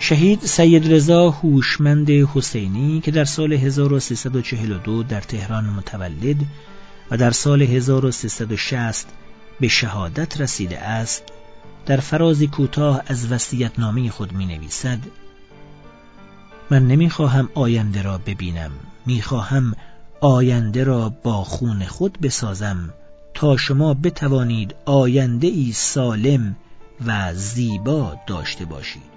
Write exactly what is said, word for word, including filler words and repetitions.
شهید سید رضا هوشمند حسینی که در سال هزار و سیصد و چهل و دو در تهران متولد و در سال هزار و سیصد و شصت به شهادت رسیده است، در فرازی کوتاه از وصیت‌نامه خود می نویسد: من نمی خواهم آینده را ببینم، می خواهم آینده را با خون خود بسازم تا شما بتوانید آینده ای سالم و زیبا داشته باشید.